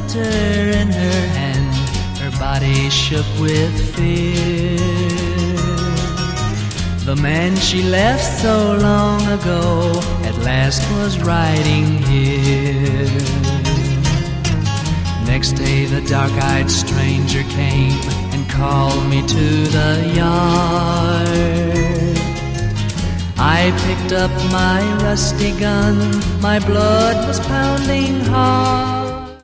letter in her hand, her body shook with fear. The man she left so long ago at last was riding here. Next day the dark-eyed stranger came and called me to the yard. I picked up my rusty gun, my blood was pounding hard.